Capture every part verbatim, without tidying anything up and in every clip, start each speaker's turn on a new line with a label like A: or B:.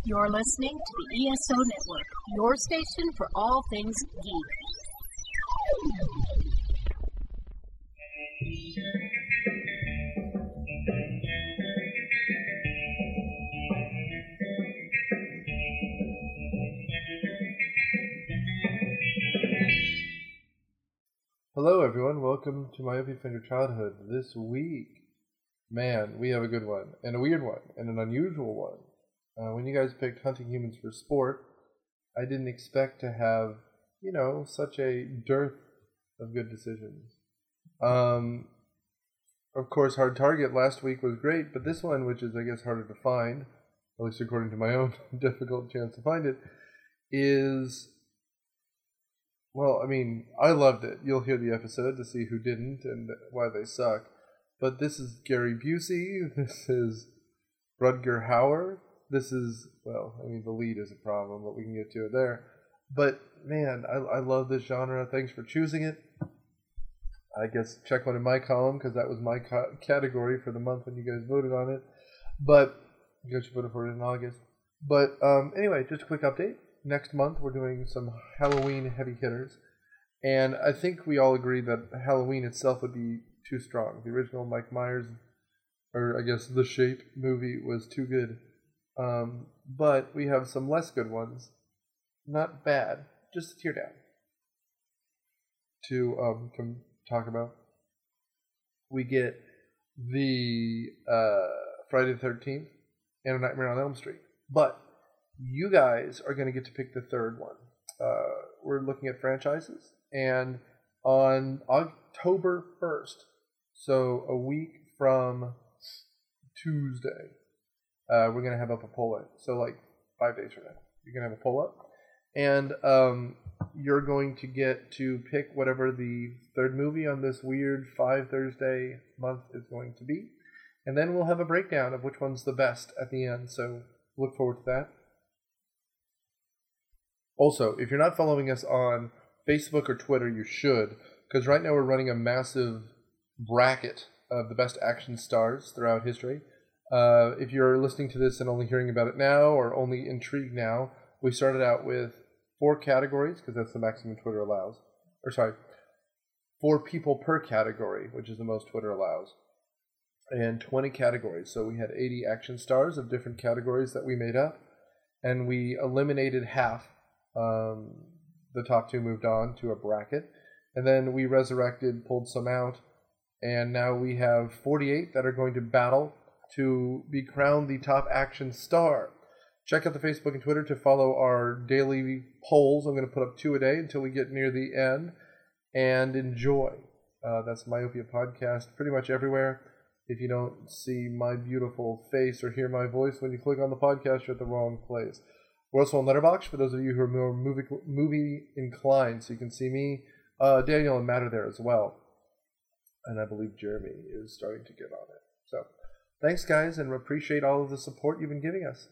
A: You're listening to the E S O Network, your station for all things geek.
B: Hello everyone, welcome to Myopia Find Your Childhood. This week, man, we have a good one, and a weird one, and an unusual one. Uh, when you guys picked Hunting Humans for Sport, I didn't expect to have, you know, such a dearth of good decisions. Um, of course, Hard Target last week was great, but this one, which is, I guess, harder to find, at least according to my own difficult chance to find it, is... Well, I mean, I loved it. You'll hear the episode to see who didn't and why they suck. But this is Gary Busey. This is Rutger Hauer. This is, well, I mean, the lead is a problem, but we can get to it there. But, man, I, I love this genre. Thanks for choosing it. I guess check one in my column, because that was my co- category for the month when you guys voted on it. But, I guess you voted for it in August. But, um, anyway, just a quick update. Next month, we're doing some Halloween heavy hitters. And I think we all agree that Halloween itself would be too strong. The original Mike Myers, or I guess The Shape movie, was too good. Um, but we have some less good ones. Not bad, just a tear down. To um, come talk about. We get the uh, Friday the thirteenth and A Nightmare on Elm Street. But you guys are going to get to pick the third one. Uh, we're looking at franchises, and on October first, so a week from Tuesday, uh, we're going to have up a poll up. So like five days from now, you're going to have a poll up, and um, you're going to get to pick whatever the third movie on this weird five Thursday month is going to be, and then we'll have a breakdown of which one's the best at the end. So look forward to that. Also, if you're not following us on Facebook or Twitter, you should, because right now we're running a massive bracket of the best action stars throughout history. Uh, if you're listening to this and only hearing about it now, or only intrigued now, we started out with four categories, because that's the maximum Twitter allows. Or sorry, four people per category, which is the most Twitter allows. And twenty categories. So we had eighty action stars of different categories that we made up, and we eliminated half. Um, the top two moved on to a bracket, and then we resurrected, pulled some out, and now we have forty-eight that are going to battle to be crowned the top action star. Check out the Facebook and Twitter to follow our daily polls. I'm going to put up two a day until we get near the end, and enjoy. Uh, that's Myopia Podcast pretty much everywhere. If you don't see my beautiful face or hear my voice when you click on the podcast, you're at the wrong place. We're also on Letterboxd for those of you who are more movie movie inclined, so you can see me. Uh, Daniel and Matt are there as well, and I believe Jeremy is starting to get on it. So, thanks guys, and appreciate all of the support you've been giving us.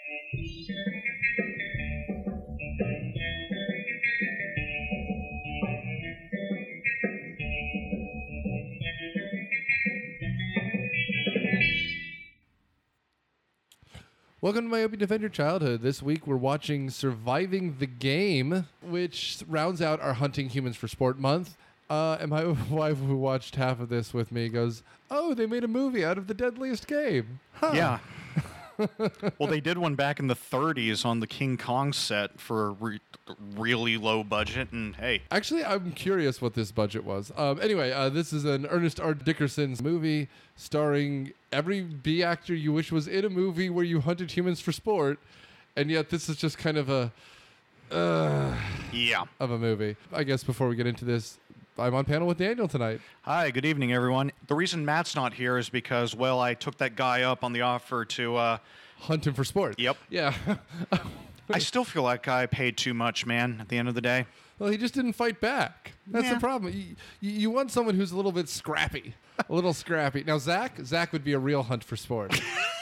C: Welcome to Myopia Defend Your Childhood. This week we're watching Surviving the Game, which rounds out our Hunting Humans for Sport month. Uh, and my wife, who watched half of this with me, goes, "Oh, they made a movie out of The Deadliest Game." Huh.
D: Yeah. Well, they did one back in the thirties on the King Kong set for a re- really low budget, and hey.
C: Actually, I'm curious what this budget was. Um, anyway, uh, this is an Ernest R. Dickerson's movie starring every B actor you wish was in a movie where you hunted humans for sport, and yet this is just kind of a uh,
D: yeah
C: of a movie. I guess before we get into this, I'm on panel with Daniel tonight.
D: Hi, good evening, everyone. The reason Matt's not here is because, well, I took that guy up on the offer to uh,
C: hunt him for sport.
D: Yep.
C: Yeah.
D: I still feel like I paid too much, man, at the end of the day.
C: Well, he just didn't fight back. That's
D: yeah.
C: the problem. You, you want someone who's a little bit scrappy. A little scrappy. Now, Zach, Zach would be a real hunt for sport.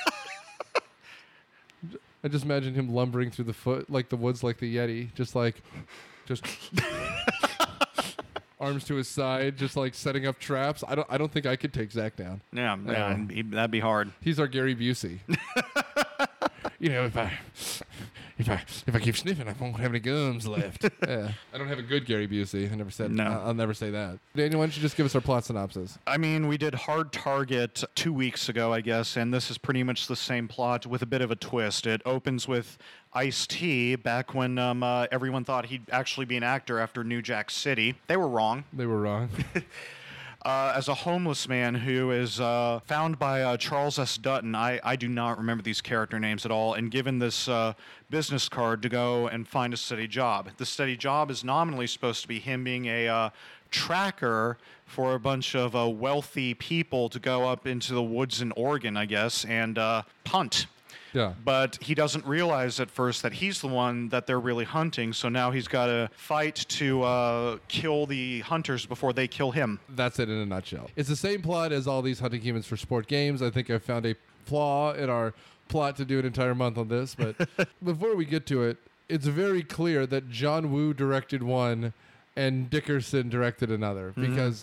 C: I just imagine him lumbering through the foot, like the woods, like the Yeti, just like, just arms to his side, just like setting up traps. I don't, I don't think I could take Zach down.
D: Yeah, yeah, he, that'd be hard.
C: He's our Gary Busey. You know, if I, if I if I keep sniffing, I won't have any gums left. Yeah. I don't have a good Gary Busey. I never said.
D: No.
C: I'll, I'll never say that. Daniel, why don't you just give us our plot synopsis?
D: I mean, we did Hard Target two weeks ago, I guess, and this is pretty much the same plot with a bit of a twist. It opens with Ice-T back when um, uh, everyone thought he'd actually be an actor after New Jack City. They were wrong.
C: They were wrong.
D: Uh, as a homeless man who is uh, found by uh, Charles S. Dutton, I, I do not remember these character names at all, and given this uh, business card to go and find a steady job. The steady job is nominally supposed to be him being a uh, tracker for a bunch of uh, wealthy people to go up into the woods in Oregon, I guess, and uh, hunt.
C: Yeah.
D: But he doesn't realize at first that he's the one that they're really hunting, so now he's got to fight to uh, kill the hunters before they kill him.
C: That's it in a nutshell. It's the same plot as all these hunting humans for sport games. I think I found a flaw in our plot to do an entire month on this, but before we get to it, it's very clear that John Woo directed one and Dickerson directed another,
D: Mm-hmm.
C: because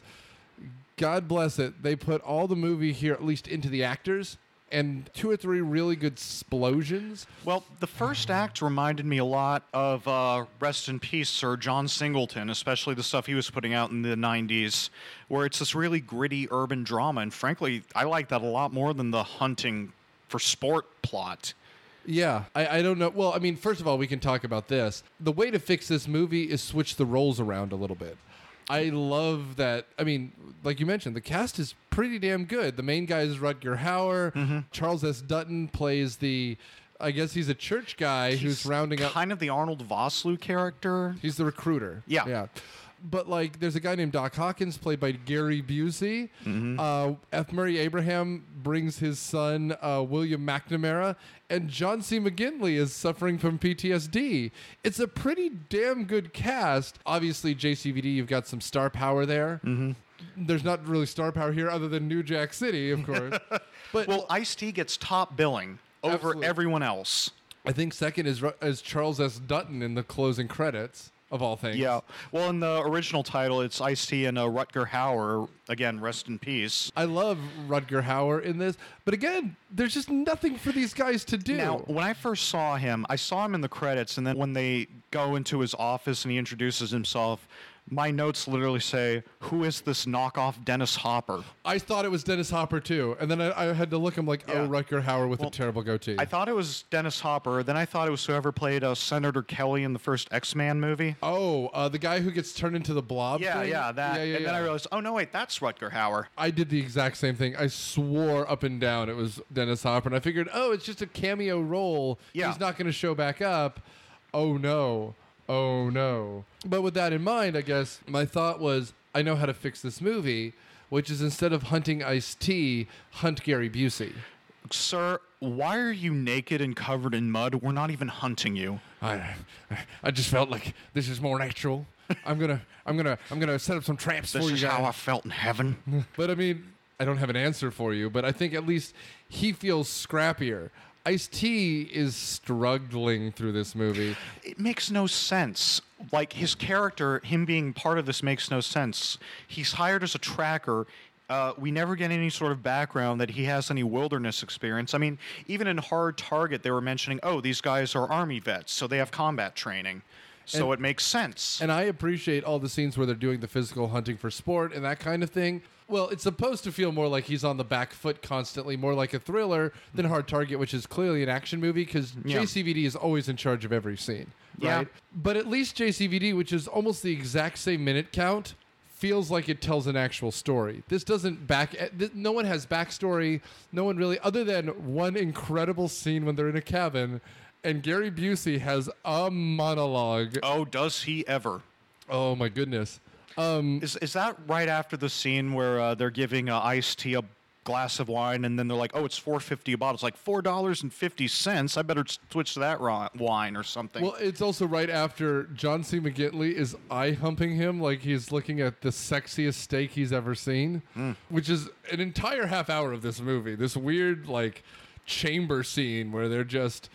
C: God bless it, they put all the movie here, at least into the actors, and two or three really good explosions.
D: Well, the first act reminded me a lot of uh, Rest in Peace, Sir John Singleton, especially the stuff he was putting out in the nineties, where it's this really gritty urban drama. And frankly, I like that a lot more than the hunting for sport plot.
C: Yeah, I, I don't know. Well, I mean, first of all, we can talk about this. The way to fix this movie is switch the roles around a little bit. I love that. I mean, like you mentioned, the cast is pretty damn good. The main guy is Rutger Hauer.
D: Mm-hmm.
C: Charles S. Dutton plays the, I guess he's a church guy who's
D: He's
C: rounding up.
D: kind of the Arnold Vosloo character.
C: He's the recruiter.
D: Yeah.
C: Yeah. But, like, there's a guy named Doc Hawkins, played by Gary Busey.
D: Mm-hmm.
C: Uh, F. Murray Abraham brings his son, uh, William McNamara. And John C. McGinley is suffering from P T S D. It's a pretty damn good cast. Obviously, J C V D, you've got some star power there. Mm-hmm. There's not really star power here other than New Jack City, of course. But
D: Well, Ice-T gets top billing over
C: Absolutely.
D: everyone else.
C: I think second is, Ru- is Charles S. Dutton in the closing credits, of all things.
D: Yeah. Well, in the original title, it's Ice-T and uh, Rutger Hauer. Again, rest in peace.
C: I love Rutger Hauer in this, but again, there's just nothing for these guys to do.
D: Now, when I first saw him, I saw him in the credits, and then when they go into his office and he introduces himself, my notes literally say, "Who is this knockoff Dennis Hopper?"
C: I thought it was Dennis Hopper too, and then I, I had to look. I'm like, oh,
D: Yeah.
C: Rutger Hauer with
D: Well,
C: a terrible goatee.
D: I thought it was Dennis Hopper. Then I thought it was whoever played uh, Senator Kelly in the first X-Men movie.
C: oh, uh, the guy who gets turned into the blob.
D: Yeah,
C: thing?
D: yeah, that.
C: Yeah, yeah,
D: and then
C: yeah.
D: I realized, oh no, wait, that's Rutger Hauer.
C: I did the exact same thing. I swore up and down it was Dennis Hopper, and I figured, oh, it's just a cameo role.
D: Yeah.
C: He's not going to show back up. Oh no. Oh no. But with that in mind, I guess my thought was, I know how to fix this movie, which is instead of hunting Ice-T, hunt Gary Busey.
D: Sir, why are you naked and covered in mud? We're not even hunting you.
C: I, I just felt like this is more natural. I'm gonna, I'm gonna, I'm gonna set up some traps
D: This
C: for you
D: is
C: guys.
D: how I felt in heaven.
C: But I mean, I don't have an answer for you. But I think at least he feels scrappier. Ice-T is struggling through this movie.
D: It makes no sense. Like, his character, him being part of this makes no sense. He's hired as a tracker. Uh, we never get any sort of background that he has any wilderness experience. I mean, even in Hard Target, they were mentioning, oh, these guys are Army vets, so they have combat training. So
C: And-
D: it makes sense.
C: And I appreciate all the scenes where they're doing the physical hunting for sport and that kind of thing. Well, it's supposed to feel more like he's on the back foot constantly, more like a thriller than Hard Target, which is clearly an action movie, because
D: Yeah.
C: J C V D is always in charge of every scene.
D: Yeah.
C: Right? But at least J C V D, which is almost the exact same minute count, feels like it tells an actual story. This doesn't back. eh, th- No one has backstory. No one really, other than one incredible scene when they're in a cabin, and Gary Busey has a monologue.
D: oh, does he ever?
C: Oh my goodness. Um,
D: Is is that right after the scene where uh, they're giving uh, Ice-T a glass of wine, and then they're like, "Oh, it's four fifty a bottle." It's like four dollars and fifty cents. I better switch to that ri- wine or something.
C: Well, it's also right after John C. McGinley is eye humping him like he's looking at the sexiest steak he's ever seen, which is an entire half hour of this movie. This weird, like, chamber scene where they're just.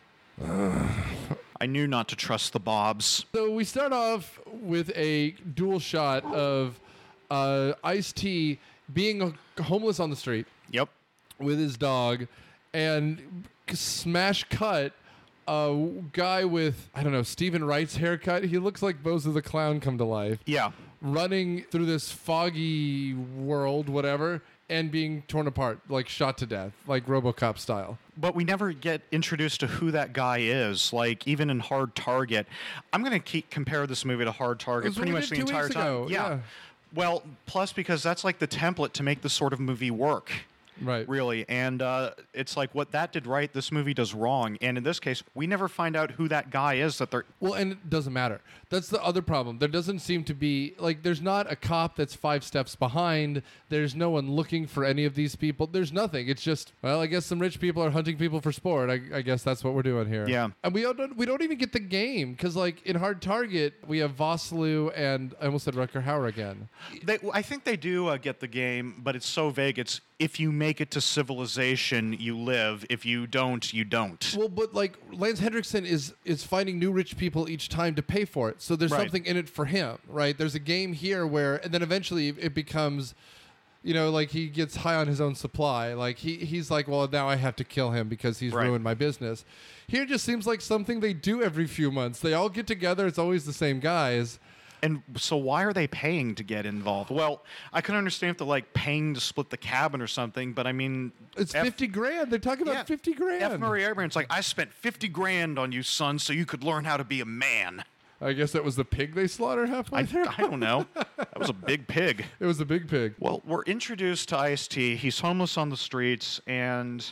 D: I knew not to trust the Bobs.
C: So we start off with a dual shot of uh, Ice-T being a, homeless on the street
D: Yep.
C: with his dog, and smash cut a guy with, I don't know, Stephen Wright's haircut. He looks like Bozo the Clown come to life.
D: Yeah.
C: Running through this foggy world, whatever, and being torn apart, like shot to death, like RoboCop style.
D: But we never get introduced to who that guy is. Like, even in Hard Target. I'm going to keep compare this movie to Hard Target
C: That's
D: pretty
C: what we
D: much
C: did
D: the
C: two
D: entire
C: weeks
D: time.
C: ago, yeah.
D: Well, plus because that's like the template to make this sort of movie work.
C: Right.
D: Really. And uh, it's like what that did right, this movie does wrong. And in this case, we never find out who that guy is that they're...
C: Well, and it doesn't matter. That's the other problem. There doesn't seem to be, like, there's not a cop that's five steps behind. There's no one looking for any of these people. There's nothing. It's just, well, I guess some rich people are hunting people for sport. I, I guess that's what we're doing here.
D: Yeah.
C: And we don't, we don't even get the game, because, like, in Hard Target, we have Vosloo and, I almost said Rutger Hauer again.
D: They, I think they do uh, get the game, but it's so vague. It's if you make it to civilization, you live. If you don't, you don't.
C: Well, but like Lance Hendrickson is is finding new rich people each time to pay for it. So there's
D: Right.
C: something in it for him, right? There's a game here where, and then eventually it becomes, you know, like he gets high on his own supply. Like he he's like, well, now I have to kill him because he's
D: Right.
C: ruined my business. Here it just seems like something they do every few months. They all get together. It's always the same guys.
D: And so why are they paying to get involved? Well, I can understand if they're like paying to split the cabin or something, but I mean...
C: It's
D: F-
C: fifty grand. They're talking about
D: yeah,
C: fifty grand.
D: F. Murray Abraham's like, I spent fifty grand on you, son, so you could learn how to be a man.
C: I guess that was the pig they slaughtered halfway
D: I,
C: there.
D: I don't know. That was a big pig.
C: It was a big pig.
D: Well, we're introduced to Ice-T. He's homeless on the streets, and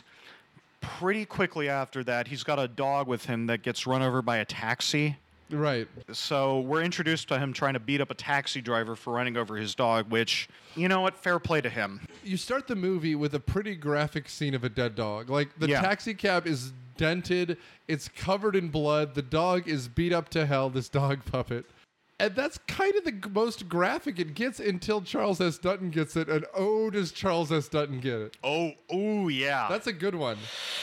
D: pretty quickly after that, he's got a dog with him that gets run over by a taxi.
C: Right.
D: So we're introduced to him trying to beat up a taxi driver for running over his dog, which, you know what, fair play to him.
C: You start the movie with a pretty graphic scene of a dead dog. Like, the
D: Yeah.
C: taxi cab is dented, it's covered in blood, the dog is beat up to hell, this dog puppet. And that's kind of the g- most graphic it gets until Charles S. Dutton gets it, and oh, does Charles S. Dutton get it.
D: Oh, oh yeah.
C: That's a good one.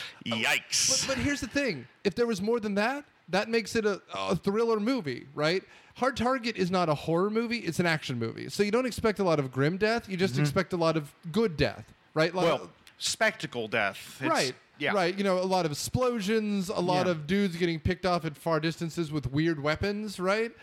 D: Yikes.
C: But, but here's the thing. If there was more than that, that makes it a, a thriller movie, right? Hard Target is not a horror movie. It's an action movie. So you don't expect a lot of grim death. You just expect a lot of good death, right? Like,
D: well, spectacle death. It's-
C: right.
D: Yeah.
C: Right. You know, a lot of explosions, a lot
D: Yeah.
C: of dudes getting picked off at far distances with weird weapons, right?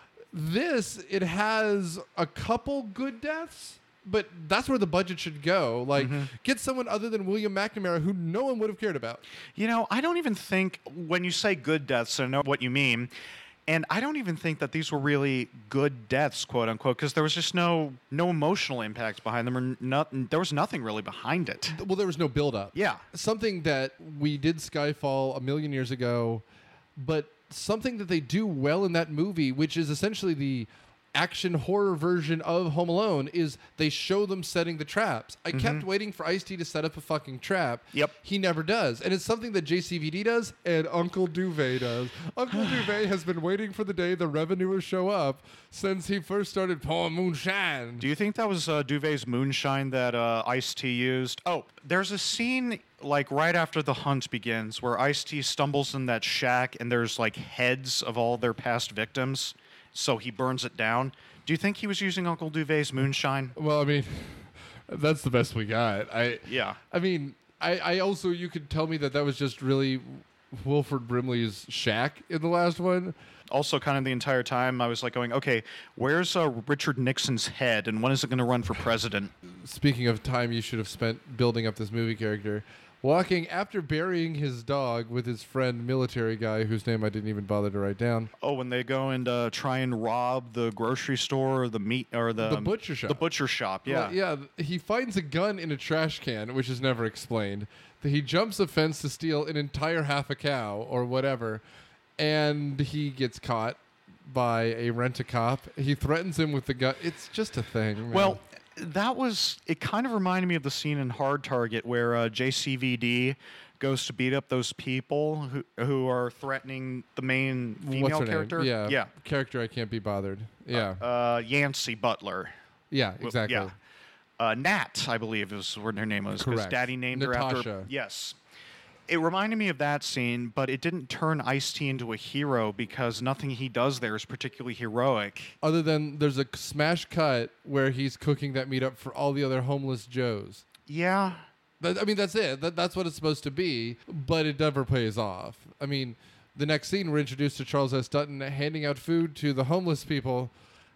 C: This, it has a couple good deaths, but that's where the budget should go. Like, get someone other than William McNamara who no one would have cared about.
D: You know, I don't even think, when you say good deaths, I know what you mean. And I don't even think that these were really good deaths, quote unquote, because there was just no no emotional impact behind them, or not, there was nothing really behind it.
C: Well, there was no build-up.
D: Yeah.
C: Something that we did Skyfall a million years ago, but something that they do well in that movie, which is essentially the action horror version of Home Alone, is they show them setting the traps. I kept waiting for Ice-T to set up a fucking trap.
D: Yep.
C: He never does. And it's something that J C V D does and Uncle Duvet does. Uncle Duvet has been waiting for the day the revenuers show up since he first started pouring moonshine.
D: Do you think that was uh, Duvet's moonshine that uh, Ice-T used? Oh, there's a scene like right after the hunt begins where Ice-T stumbles in that shack and there's like heads of all their past victims, so he burns it down. Do you think he was using Uncle Duvet's moonshine?
C: Well, I mean, that's the best we got. I
D: Yeah.
C: I mean, I, I also, you could tell me that that was just really Wilford Brimley's shack in the last one.
D: Also, kind of the entire time, I was like going, okay, where's uh, Richard Nixon's head, and when is it going to run for president?
C: Speaking of time you should have spent building up this movie character, walking after burying his dog with his friend military guy whose name I didn't even bother to write down.
D: Oh, when they go and uh, try and rob the grocery store or the meat or the
C: The butcher shop.
D: The butcher shop, yeah.
C: Well, yeah, he finds a gun in a trash can, which is never explained. He jumps a fence to steal an entire half a cow or whatever, and he gets caught by a rent-a-cop. He threatens him with the gun. It's just a thing, man.
D: Well, that was, it kind of reminded me of the scene in Hard Target where uh, J C V D goes to beat up those people who who are threatening the main female
C: What's her
D: character.
C: name? Yeah,
D: Yeah.
C: character I can't be bothered. Yeah,
D: Uh, Yancey Butler.
C: yeah,
D: W-
C: exactly.
D: Yeah. Uh, Nat, I believe, is what her name was. Because
C: Correct.
D: Daddy named her
C: Natasha.
D: after. Yes. It reminded me of that scene, but it didn't turn Ice-T into a hero because nothing he does there is particularly heroic.
C: Other than there's a smash cut where he's cooking that meat up for all the other homeless Joes.
D: Yeah.
C: That, I mean, that's it. That, that's what it's supposed to be, but it never pays off. I mean, The next scene, we're introduced to Charles S. Dutton handing out food to the homeless people,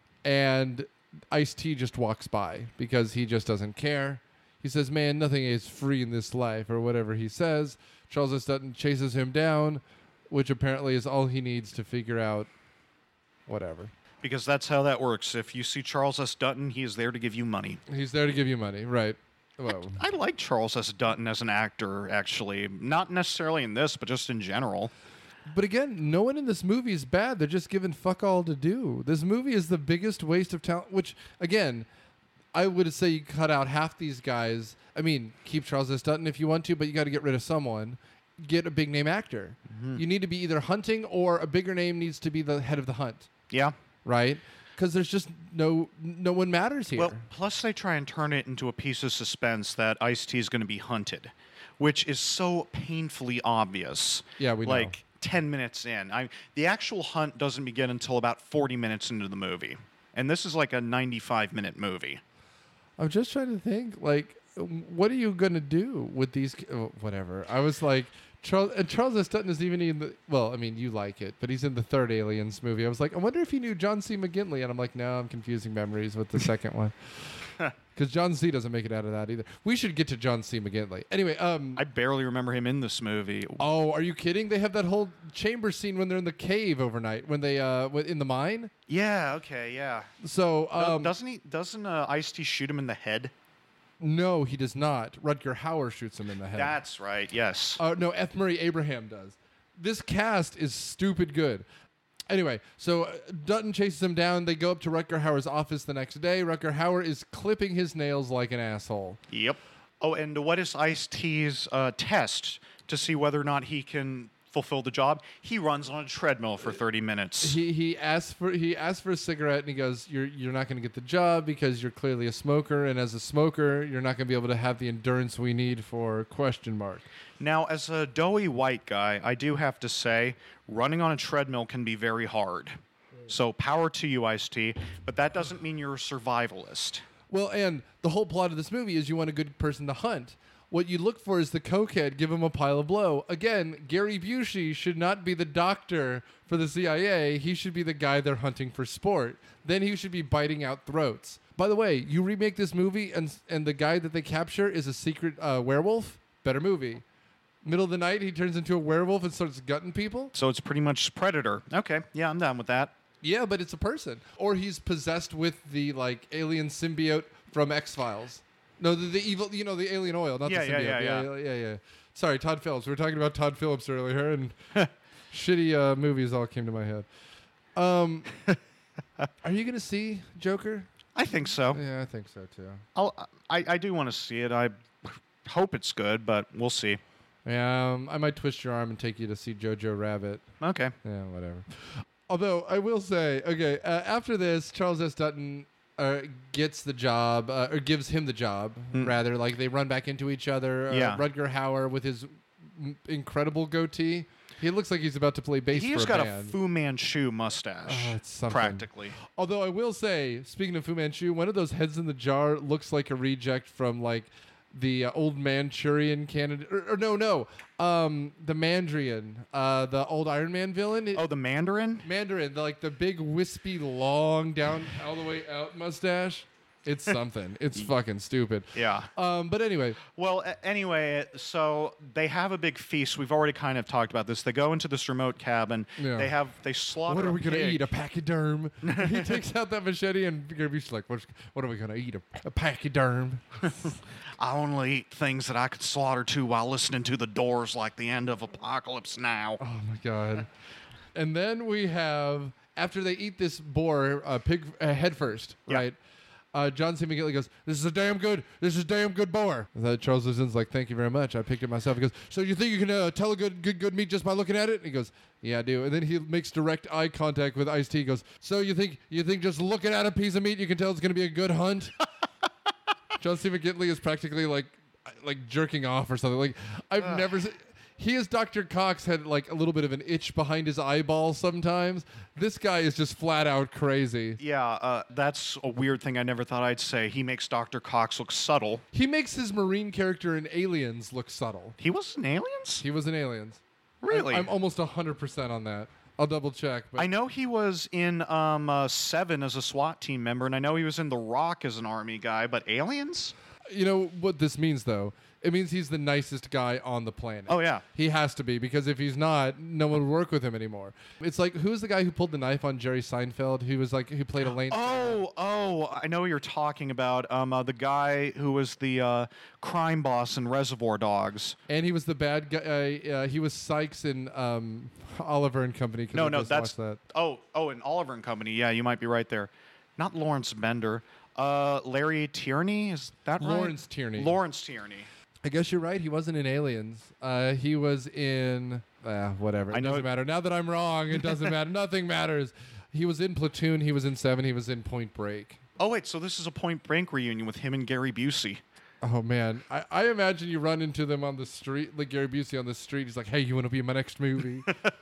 C: and Ice-T just walks by because he just doesn't care. He says, man, nothing is free in this life, or whatever he says. Charles S. Dutton chases him down, which apparently is all he needs to figure out whatever.
D: Because that's how that works. If you see Charles S. Dutton, he is there to give you money.
C: He's there to give you money, right. Whoa.
D: I like Charles S. Dutton as an actor, actually. Not necessarily in this, but just in general.
C: But again, no one in this movie is bad. They're just given fuck all to do. This movie is the biggest waste of talent, which, again, I would say you cut out half these guys. I mean, keep Charles S. Dutton if you want to, but you got to get rid of someone. Get a big name actor. Mm-hmm. You need to be either hunting or a bigger name needs to be the head of the hunt.
D: Yeah.
C: Right? Because there's just no no one matters here.
D: Well, plus they try and turn it into a piece of suspense that Ice-T is going to be hunted, which is so painfully obvious.
C: Yeah, we know.
D: Like ten minutes in. I, the actual hunt doesn't begin until about forty minutes into the movie. And this is like a ninety-five minute movie.
C: I'm just trying to think, like, what are you going to do with these? Oh, whatever. I was like, Charles, and Charles S. Dutton is even in the, well, I mean, you like it, but he's in the third Aliens movie. I was like, I wonder if he knew John C. McGinley. And I'm like, no, I'm confusing memories with the second one. Because John C. doesn't make it out of that either. We should get to John C. McGinley. Anyway. um,
D: I barely remember him in this movie.
C: Oh, are you kidding? They have that whole chamber scene when they're in the cave overnight, when they, uh, in the mine.
D: Yeah, okay, yeah.
C: So, um,
D: doesn't he, doesn't uh, Ice-T shoot him in the head?
C: No, he does not. Rutger Hauer shoots him in the head.
D: That's right, yes.
C: Uh, no, F. Murray Abraham does. This cast is stupid good. Anyway, so uh, Dutton chases him down. They go up to Rutger Hauer's office the next day. Rutger Hauer is clipping his nails like an asshole.
D: Yep. Oh, and what is Ice-T's uh, test to see whether or not he can fulfill the job? He runs on a treadmill for thirty minutes.
C: He he asks for he asks for a cigarette, and he goes, "You're you're not going to get the job because you're clearly a smoker, and as a smoker, you're not going to be able to have the endurance we need for question mark."
D: Now, as a doughy white guy, I do have to say, running on a treadmill can be very hard. So power to you, Ice-T, but that doesn't mean you're a survivalist.
C: Well, and the whole plot of this movie is you want a good person to hunt. What you look for is the cokehead, give him a pile of blow. Again, Gary Busey should not be the doctor for the C I A. He should be the guy they're hunting for sport. Then he should be biting out throats. By the way, you remake this movie and and the guy that they capture is a secret uh, werewolf, better movie. Middle of the night, he turns into a werewolf and starts gutting people.
D: So it's pretty much Predator. Okay, yeah, I'm down with that.
C: Yeah, but it's a person. Or he's possessed with the, like, alien symbiote from X-Files. No, the, the evil, you know, the alien oil, not
D: Yeah,
C: the
D: yeah,
C: symbiote.
D: yeah, yeah.
C: yeah, yeah, yeah. Sorry, Todd Phillips. We were talking about Todd Phillips earlier, and shitty uh, movies all came to my head. Um, are you going to see Joker?
D: I think so.
C: Yeah, I think so, too.
D: I'll, I, I do want to see it. I hope it's good, but we'll see.
C: Yeah, um, I might twist your arm and take you to see Jojo Rabbit.
D: Okay.
C: Yeah, whatever. Although, I will say, okay, uh, after this, Charles S. Dutton uh, gets the job, uh, or gives him the job, mm. rather. Like, they run back into each other. Uh,
D: yeah.
C: Rutger Hauer with his m- incredible goatee. He looks like he's about to play bass
D: He's
C: for a
D: got
C: band.
D: a Fu Manchu mustache,
C: oh, it's something.
D: practically.
C: Although, I will say, speaking of Fu Manchu, one of those heads in the jar looks like a reject from, like, the uh, old Manchurian candidate, or, or no, no, um, the Mandrian, uh, the old Iron Man villain. It,
D: oh, the Mandarin?
C: Mandarin, the, like the big wispy, long down all the way out mustache. It's something. It's fucking stupid.
D: Yeah.
C: Um, but anyway.
D: Well, a- anyway, so they have a big feast. We've already kind of talked about this. They go into this remote cabin.
C: Yeah.
D: They have they slaughter.
C: What are we
D: a
C: gonna
D: pig.
C: eat? A pachyderm. He takes out that machete and Gary's like, "What? What are we gonna eat? A, a pachyderm."
D: I only eat things that I could slaughter to while listening to the Doors, like the end of Apocalypse Now.
C: Oh my god! And then we have, after they eat this boar, uh, pig uh, head first,
D: Yeah.
C: right? Uh, John C. McGinley goes, "This is a damn good. This is a damn good boar." And then Charles Listen's like, "Thank you very much. I picked it myself." He goes, "So you think you can uh, tell a good, good, good meat just by looking at it?" And he goes, "Yeah, I do." And then he makes direct eye contact with Ice-T. He goes, "So you think you think just looking at a piece of meat you can tell it's going to be a good hunt?" John C. McGinley is practically like like jerking off or something. Like I've
D: Ugh.
C: never seen. He, as Doctor Cox, had like a little bit of an itch behind his eyeball sometimes. This guy is just flat out crazy.
D: Yeah, uh, that's a weird thing I never thought I'd say. He makes Doctor Cox look subtle.
C: He makes his Marine character in Aliens look subtle.
D: He was in Aliens?
C: He was in Aliens.
D: Really?
C: I'm, I'm almost one hundred percent on that. I'll double check. But
D: I know he was in um, uh, Seven as a SWAT team member, and I know he was in The Rock as an army guy, but Aliens?
C: You know what this means, though? It means he's the nicest guy on the planet.
D: Oh, yeah.
C: He has to be, because if he's not, no one would work with him anymore. It's like, who's the guy who pulled the knife on Jerry Seinfeld? Who was like, who played Elaine?
D: Oh, oh, I know what you're talking about. Um, uh, the guy who was the uh, crime boss in Reservoir Dogs.
C: And he was the bad guy. Uh, uh, he was Sykes in um, Oliver and Company. 'cause
D: No,
C: I
D: no,
C: just
D: that's
C: watched that.
D: oh, oh, and Oliver and Company. Yeah, you might be right there. Not Lawrence Bender. Uh, Larry Tierney, is that right?
C: Lawrence Tierney.
D: Lawrence Tierney.
C: I guess you're right. He wasn't in Aliens. Uh, he was in uh, whatever. It
D: I know
C: doesn't
D: it-
C: matter. Now that I'm wrong, it doesn't matter. Nothing matters. He was in Platoon. He was in Seven. He was in Point Break.
D: Oh wait, so this is a Point Break reunion with him and Gary Busey.
C: Oh man, I, I imagine you run into them on the street, like Gary Busey on the street. He's like, "Hey, you want to be in my next movie?"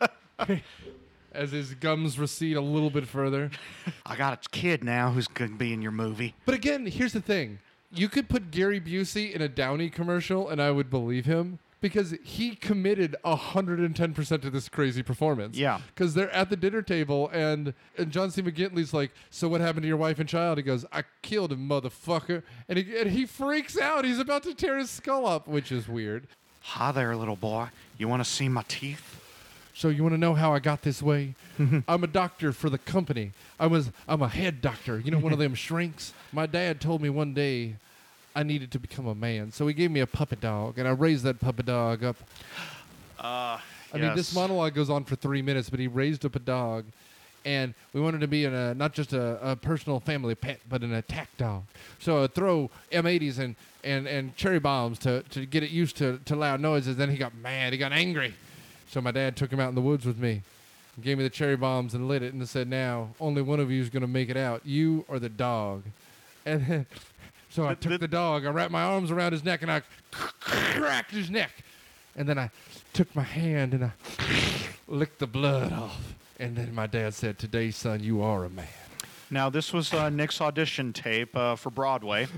C: As his gums recede a little bit further.
D: I got a kid now who's gonna be in your movie.
C: But again, here's the thing: you could put Gary Busey in a Downey commercial, and I would believe him because he committed one hundred ten percent to this crazy performance.
D: Yeah.
C: Because they're at the dinner table, and and John C. McGinley's like, "So what happened to your wife and child?" He goes, "I killed him, motherfucker," and he and he freaks out. He's about to tear his skull up, which is weird.
D: Hi there, little boy. You want to see my teeth?
C: So you want to know how I got this way? I'm a doctor for the company. I was I'm a head doctor. You know, one of them shrinks. My dad told me one day I needed to become a man, so he gave me a puppy dog, and I raised that puppy dog up.
D: Uh,
C: I mean, this monologue goes on for three minutes, but he raised up a dog, and we wanted to be in a not just a, a personal family pet, but an attack dog. So I'd throw M eighties and, and, and cherry bombs to, to get it used to, to loud noises. Then he got mad. He got angry. So my dad took him out in the woods with me, gave me the cherry bombs and lit it, and said, "Now, only one of you is going to make it out, you or the dog." And then, so I
D: The-
C: took
D: the-
C: the dog, I wrapped my arms around his neck, and I cracked his neck. And then I took my hand and I licked the blood off. And then my dad said, "Today, son, you are a man."
D: Now, this was uh, Nick's audition tape uh, for Broadway.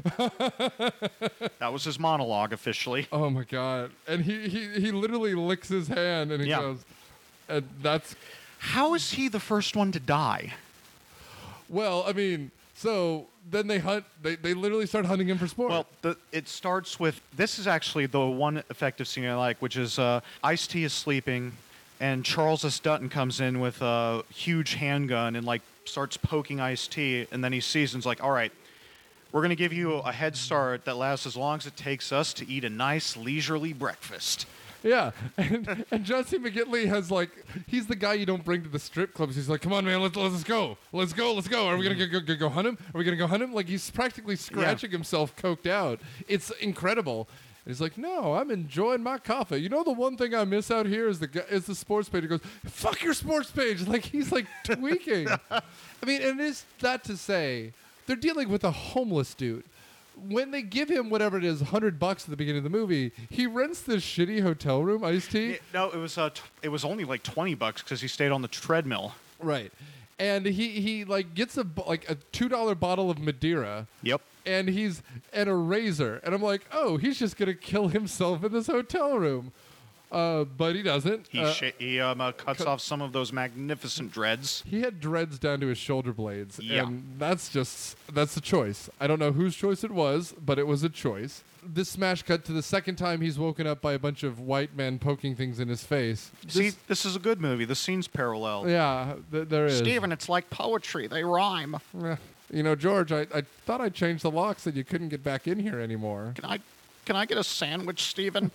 D: That was his monologue officially.
C: Oh, my God. And he, he, he literally licks his hand, and he
D: Yeah.
C: goes, and that's,
D: How is he the first one to die?
C: well, I mean, so then they hunt, they, they literally start hunting him for sport.
D: Well, the, it starts with this is actually the one effective scene I like, which is uh, Ice-T is sleeping, and Charles S. Dutton comes in with a huge handgun and like starts poking Ice-T, and then he sees and's like, "All right, we're going to give you a head start that lasts as long as it takes us to eat a nice leisurely breakfast."
C: Yeah, and, and John C. McGinley has like, he's the guy you don't bring to the strip clubs. He's like, "Come on, man, let's let's go, let's go, let's go. Are we gonna go, go, go, go hunt him? Are we gonna go hunt him?" Like he's practically scratching himself, coked out. It's incredible. And he's like, "No, I'm enjoying my coffee. You know, the one thing I miss out here is the gu- is the sports page." He goes, "Fuck your sports page!" Like he's like tweaking. I mean, and it is that to say, they're dealing with a homeless dude. When they give him whatever it is, hundred bucks at the beginning of the movie, he rents this shitty hotel room, Ice-T.
D: It- no, it was uh, t- it was only like twenty bucks because he stayed on the treadmill.
C: Right. And he, he like gets a bo- like a two dollar bottle of Madeira,
D: Yep.
C: and he's and a razor, and I'm like, oh, he's just gonna kill himself in this hotel room, uh, but he doesn't.
D: He
C: Uh,
D: sh- he um, uh, cuts
C: cut-
D: off some of those magnificent dreads.
C: he had dreads down to his shoulder blades,
D: Yeah.
C: and that's just that's a choice. I don't know whose choice it was, but it was a choice. This smash cut to the second time he's woken up by a bunch of white men poking things in his face.
D: See,
C: This-
D: this is a good movie. The scene's parallel.
C: yeah, th- there is.
D: Steven, it's like poetry. They rhyme.
C: Eh, You know, George, I, I thought I changed the locks that you couldn't get back in here anymore.
D: Can I can I get a sandwich, Steven?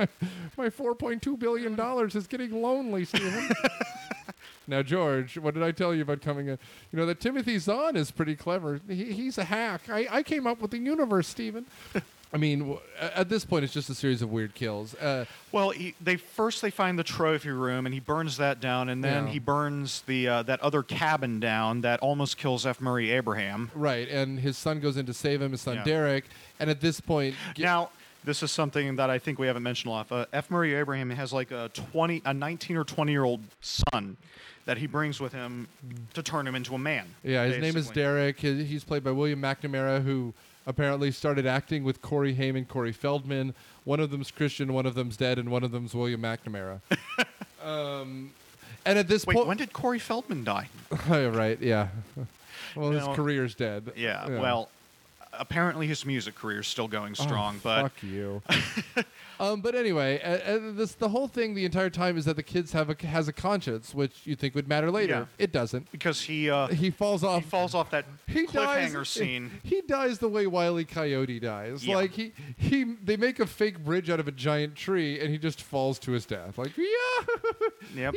C: My four point two billion dollars is getting lonely, Stephen. Now, George, what did I tell you about coming in? You know, that Timothy Zahn is pretty clever. He, he's a hack. I, I came up with the universe, Stephen. I mean, w- at this point, it's just a series of weird kills. Uh,
D: Well, he, they first they find the trophy room and he burns that down, and then
C: Yeah.
D: he burns the uh, that other cabin down that almost kills F. Murray Abraham.
C: right, and his son goes in to save him, his son
D: Yeah.
C: Derek. And at this point, ge-
D: Now, this is something that I think we haven't mentioned a lot. Uh, F. Murray Abraham has like a twenty, a nineteen or twenty year old son that he brings with him to turn him into a man.
C: yeah, his name is
D: basically.
C: Derek. He- He's played by William McNamara, who apparently started acting with Corey Haim and Corey Feldman. One of them's Christian, one of them's dead, and one of them's William McNamara. Um, and at this
D: Wait,
C: point,
D: when did Corey Feldman die?
C: right? Yeah. Well,
D: You
C: his
D: know-
C: career's dead.
D: Yeah, well, apparently his music career's still going
C: Oh,
D: strong, but
C: fuck you. um, but anyway, uh, uh, this the whole thing the entire time is that the kids have a has a conscience, which you think would matter later.
D: Yeah.
C: It doesn't.
D: because he uh,
C: He falls off.
D: he falls off that
C: He dies.
D: cliffhanger scene.
C: He dies the way Wile E. Coyote dies.
D: Yeah.
C: Like he, he, they make a fake bridge out of a giant tree, and he just falls to his death. Like yeah,
D: Yep.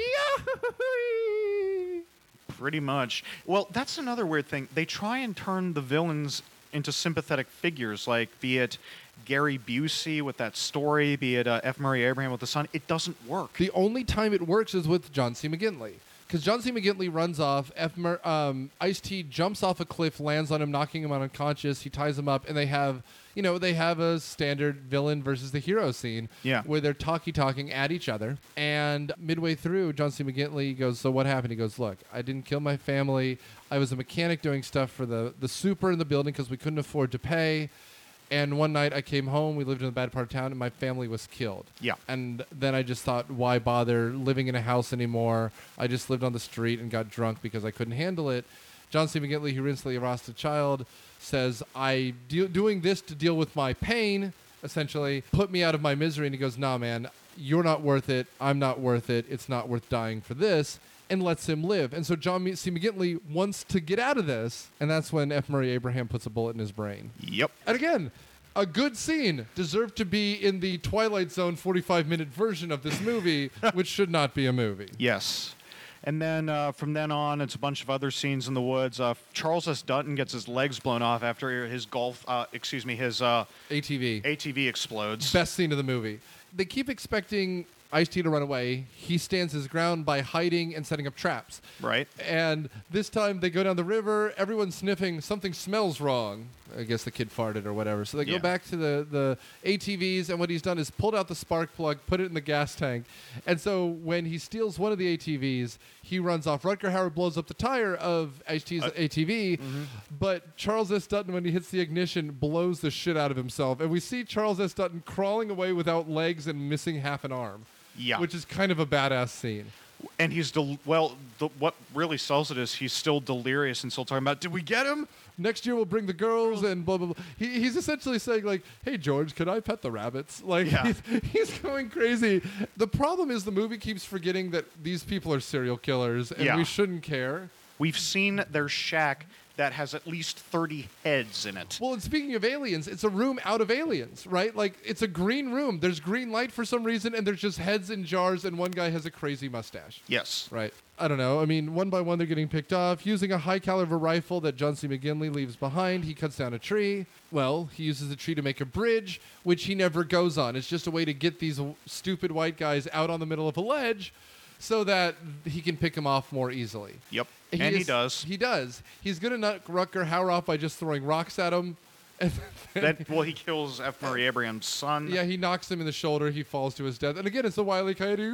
C: yeah.
D: Pretty much. Well, that's another weird thing. They try and turn the villains into sympathetic figures, like be it Gary Busey with that story, be it uh, F. Murray Abraham with the son. It doesn't work.
C: The only time it works is with John C. McGinley. Because John C. McGinley runs off, F. Mur- um, Ice-T jumps off a cliff, lands on him, knocking him unconscious. He ties him up, and they have, you know, they have a standard villain versus the hero scene,
D: Yeah.
C: where they're talky-talking at each other. And midway through, John C. McGinley goes, "So what happened?" He goes, "Look, I didn't kill my family. I was a mechanic doing stuff for the the super in the building because we couldn't afford to pay." And one night I came home, we lived in a bad part of town, and my family was killed.
D: Yeah.
C: And then I just thought, why bother living in a house anymore? I just lived on the street and got drunk because I couldn't handle it. John C. McGinley, who recently lost a child, says, I de- doing this to deal with my pain, essentially, put me out of my misery. And he goes, nah, man, you're not worth it. I'm not worth it. It's not worth dying for this. And lets him live. And so John C. McGinley wants to get out of this. And that's when F. Murray Abraham puts a bullet in his brain.
D: Yep.
C: And again, a good scene deserved to be in the Twilight Zone forty-five minute version of this movie, which should not be a movie.
D: Yes. And then uh, from then on, it's a bunch of other scenes in the woods. Uh, Charles S. Dutton gets his legs blown off after his golf, uh, excuse me, his uh,
C: A T V.
D: A T V explodes.
C: Best scene of the movie. They keep expecting Ice-T to run away. He stands his ground by hiding and setting up traps.
D: Right.
C: And this time they go down the river. Everyone's sniffing. Something smells wrong. I guess the kid farted or whatever. So they
D: Yeah.
C: go back to the, the A T Vs, and what he's done is pulled out the spark plug, put it in the gas tank. And so when he steals one of the A T Vs, he runs off. Rutger Hauer blows up the tire of Ice-T's
D: Uh,
C: A T V,
D: mm-hmm.
C: but Charles S. Dutton, when he hits the ignition, blows the shit out of himself. And we see Charles S. Dutton crawling away without legs and missing half an arm.
D: Yeah.
C: Which is kind of a badass scene.
D: And he's, del- well, the, what really sells it is he's still delirious and still talking about, did we get him?
C: Next year we'll bring the girls and blah blah blah. He, he's essentially saying like, "Hey George, can I pet the rabbits?" Like
D: Yeah.
C: he's, he's going crazy. The problem is the movie keeps forgetting that these people are serial killers and
D: Yeah.
C: we shouldn't care.
D: We've seen their shack that has at least thirty heads in it.
C: Well, and speaking of aliens, it's a room out of aliens, right? Like it's a green room. There's green light for some reason, and there's just heads in jars, and one guy has a crazy mustache.
D: Yes.
C: Right. I don't know. I mean, one by one, they're getting picked off. Using a high caliber rifle that John C. McGinley leaves behind, he cuts down a tree. Well, he uses the tree to make a bridge, which he never goes on. It's just a way to get these w- stupid white guys out on the middle of a ledge so that he can pick them off more easily.
D: Yep. and he
C: is-
D: does.
C: He does. He's going to knock Rutger Hauer off by just throwing rocks at him. And then-
D: That, well, he kills F. Murray Abraham's son.
C: yeah, he knocks him in the shoulder. He falls to his death. And again, it's the Wile E. Coyote.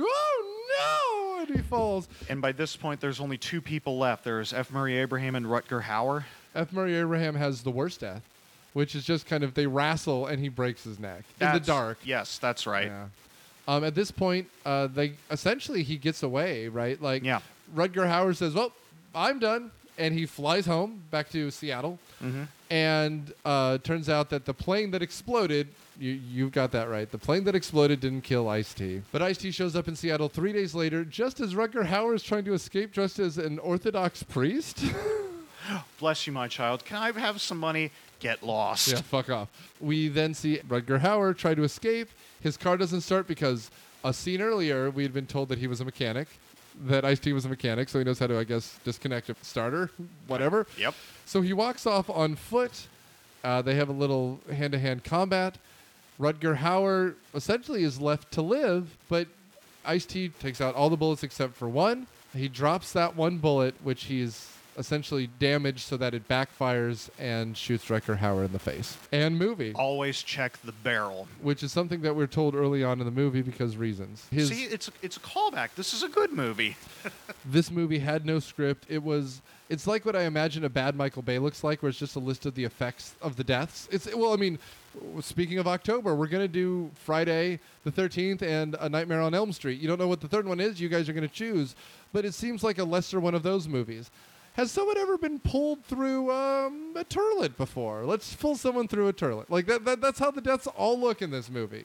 C: Oh, no! And he falls.
D: And by this point, there's only two people left. There's F. Murray Abraham and Rutger Hauer.
C: F. Murray Abraham has the worst death, which is just kind of they wrestle and he breaks his neck in the
D: That's-
C: dark.
D: Yes, that's right.
C: Yeah. Um, at this point, uh, they essentially he gets away, right? Like
D: Yeah.
C: Rutger Hauer says, "Well, I'm done," and he flies home back to Seattle.
D: Mhm.
C: And uh, turns out that the plane that exploded, you you've got that right. The plane that exploded didn't kill Ice-T, but Ice-T shows up in Seattle three days later, just as Rutger Hauer is trying to escape, dressed as an Orthodox priest.
D: Bless you, my child. Can I have some money? Get lost.
C: Yeah, fuck off. We then see Rutger Hauer try to escape. His car doesn't start because a scene earlier we had been told that he was a mechanic, that Ice-T was a mechanic, so he knows how to, I guess, disconnect a starter, whatever.
D: Yep.
C: So he walks off on foot. Uh, they have a little hand-to-hand combat. Rutger Hauer essentially is left to live, but Ice-T takes out all the bullets except for one. He drops that one bullet, which he's essentially damaged so that it backfires and shoots Rutger Hauer in the face. And movie.
D: Always check the barrel.
C: Which is something that we're told early on in the movie because reasons. His,
D: See, it's it's a callback. This is a good movie.
C: This movie had no script. It was... It's like what I imagine a bad Michael Bay looks like, where it's just a list of the effects of the deaths. It's well, I mean, speaking of October, we're going to do Friday the thirteenth and A Nightmare on Elm Street. You don't know what the third one is. You guys are going to choose. But it seems like a lesser one of those movies. Has someone ever been pulled through um, a turlet before? Let's pull someone through a turlet. Like that, that. That's how the deaths all look in this movie.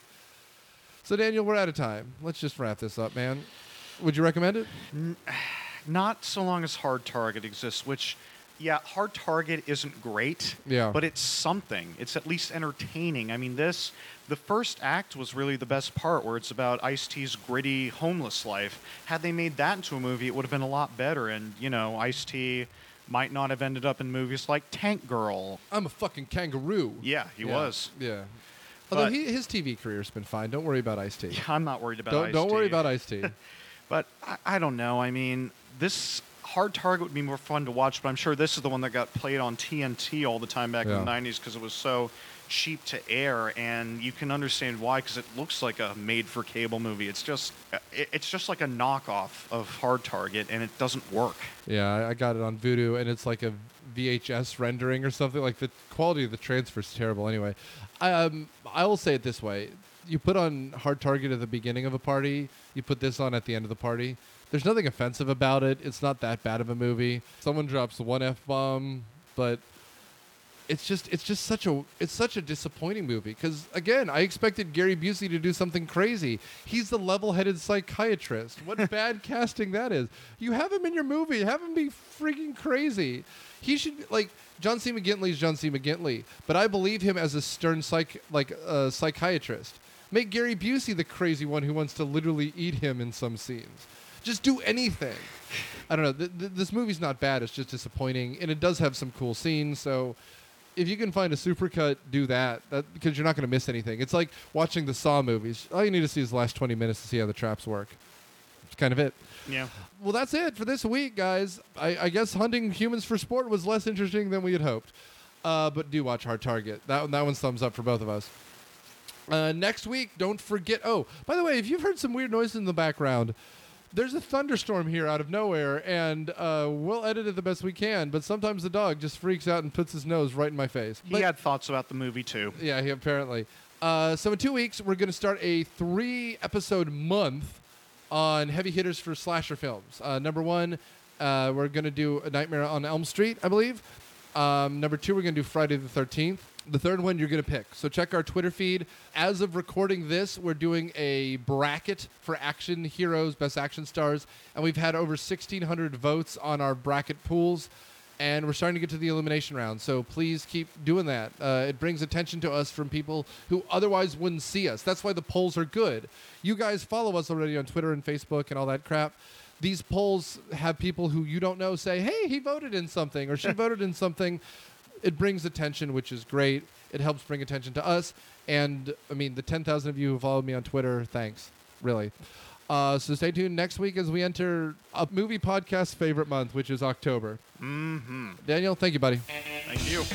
C: So, Daniel, we're out of time. Let's just wrap this up, man. Would you recommend it?
D: N- Not so long as Hard Target exists, which, yeah, Hard Target isn't great,
C: Yeah.
D: but it's something. It's at least entertaining. I mean, this, the first act was really the best part, where it's about Ice-T's gritty homeless life. Had they made that into a movie, it would have been a lot better, and, you know, Ice-T might not have ended up in movies like Tank Girl.
C: I'm a fucking kangaroo.
D: Yeah, he
C: Yeah.
D: was.
C: Yeah. Although
D: But-
C: he, his T V career's been fine. Don't worry about Ice-T.
D: Yeah, I'm not worried about
C: Don't,
D: Ice-T.
C: don't worry about Ice-T.
D: But I, I don't know. I mean, this Hard Target would be more fun to watch, but I'm sure this is the one that got played on T N T all the time back
C: Yeah.
D: in the nineties because it was so cheap to air, and you can understand why, because it looks like a made-for-cable movie. It's just, it, it's just like a knockoff of Hard Target, and it doesn't work.
C: Yeah, I, I got it on Vudu, and it's like a V H S rendering or something. Like, the quality of the transfer is terrible anyway. I, um, I will say it this way. You put on Hard Target at the beginning of a party, you put this on at the end of the party. There's nothing offensive about it. It's not that bad of a movie. Someone drops one F-bomb, but it's just it's just such a it's such a disappointing movie, because again, I expected Gary Busey to do something crazy. He's the level-headed psychiatrist. What bad casting that is. You have him in your movie. Have him be freaking crazy. He should be, like, John C. McGinley is John C. McGinley, but I believe him as a stern psych like uh, psychiatrist. Make Gary Busey the crazy one who wants to literally eat him in some scenes. Just do anything. I don't know. Th- th- this movie's not bad. It's just disappointing, and it does have some cool scenes. So, if you can find a supercut, do that. That because you're not going to miss anything. It's like watching the Saw movies. All you need to see is the last twenty minutes to see how the traps work. That's kind of it.
D: Yeah.
C: Well, that's it for this week, guys. I, I guess hunting humans for sport was less interesting than we had hoped. Uh, but do watch Hard Target. That that one's thumbs up for both of us. Uh, next week, don't forget. Oh, by the way, if you've heard some weird noises in the background, there's a thunderstorm here out of nowhere, and uh, we'll edit it the best we can. But sometimes the dog just freaks out and puts his nose right in my face.
D: He
C: But-
D: had thoughts about the movie, too.
C: yeah, he apparently. Uh, so in two weeks, we're going to start a three-episode month on heavy hitters for slasher films. Uh, number one, uh, we're going to do A Nightmare on Elm Street, I believe. Um, number two, we're going to do Friday the thirteenth. The third one you're going to pick. So check our Twitter feed. As of recording this, we're doing a bracket for action heroes, best action stars, and we've had over sixteen hundred votes on our bracket pools, and we're starting to get to the elimination round. So please keep doing that. Uh, it brings attention to us from people who otherwise wouldn't see us. That's why the polls are good. You guys follow us already on Twitter and Facebook and all that crap. These polls have people who you don't know say, hey, he voted in something or she voted in something. It brings attention, which is great. It helps bring attention to us. And, I mean, the ten thousand of you who followed me on Twitter, thanks, really. Uh, so stay tuned next week as we enter a movie podcast favorite month, which is October.
D: Mm-hmm.
C: Daniel, thank you, buddy.
D: Thank you.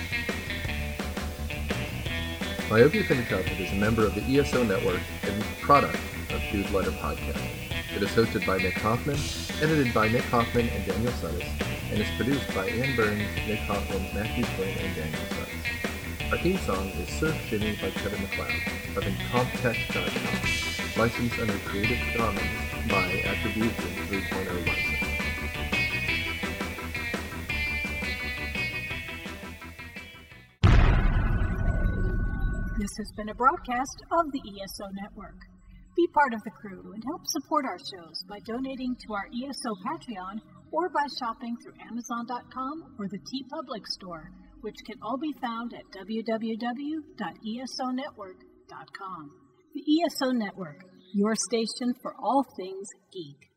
B: Myopia Finger Childhood is a member of the E S O Network and product of Dude Letter Podcast. It is hosted by Nick Hoffman, edited by Nick Hoffman and Daniel Suttis, and is produced by Ann Burns, Nick Hoffman, Matthew Flynn, and Daniel Suttis. Our theme song is Surf Jimmy by Kevin MacLeod of Incomptech dot com, licensed under Creative Commons by Attribution three point oh license.
A: This has been a broadcast of the E S O Network. Be part of the crew and help support our shows by donating to our E S O Patreon or by shopping through Amazon dot com or the TeePublic store, which can all be found at w w w dot e s o network dot com. The E S O Network, your station for all things geek.